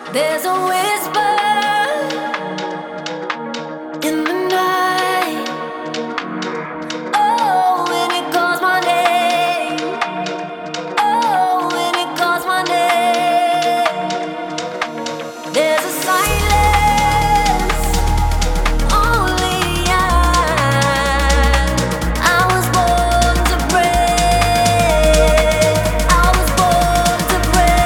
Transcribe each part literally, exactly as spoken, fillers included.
There's a whisper in the night. Oh, when it calls my name. Oh, when it calls my name. There's a silence only I. I was born to break. I was born to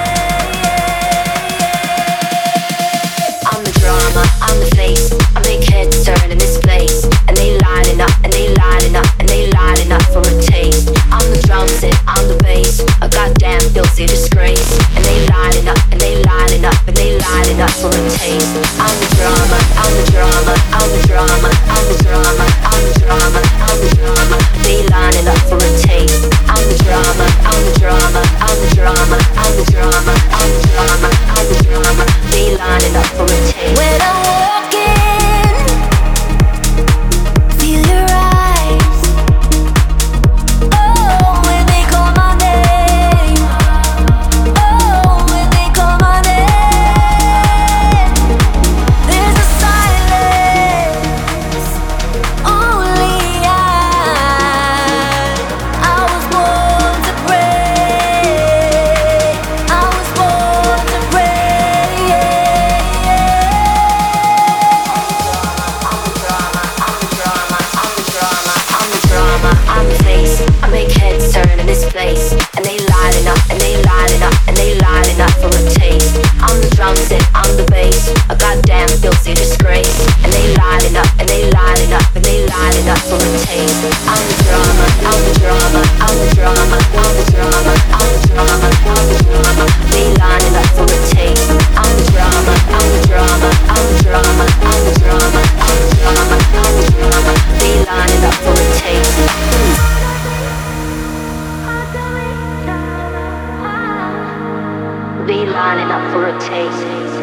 break. I'm the drama, I'm the face. I make heads turn in this place, and they lining up, and they lining up, and they lining up for a taste. I'm the drum set, I'm the bass, a goddamn filthy disgrace, and they lining up, and they lining up, and they lining up for a taste. I'm the drama, I'm the drama, I'm the drama, I'm the drama, I'm the drama, I'm the drama. They lining up for a taste. I'm the drama, I'm the drama, I'm the drama, I'm the drama, I'm the drama, I'm the drama. They lining up for a taste. When I walk in, feel your eyes. Oh, when they call my name. Oh, when they call my name. There's a silence only I. I was born to break. I was born to break. I'm the drama, I'm the drama, I'm the drama, I'm the drama, I'm the face. I make heads turn in this place, and they lining up, and they lining up, and they lining up for a taste. I'm the drum set, I'm the bass, a goddamn filthy disgrace, and they lining up, and they lining up, and they lining up for a taste. I'm the drama, I'm the drama, I'm the drama, I'm the drama, I'm the drama, I'm the drama. They lining up for a taste. I'm the drama, I'm the drama, I'm the drama, I'm the drama, I'm the drama, I'm the drama. They lining up for a taste. They lining up for a taste.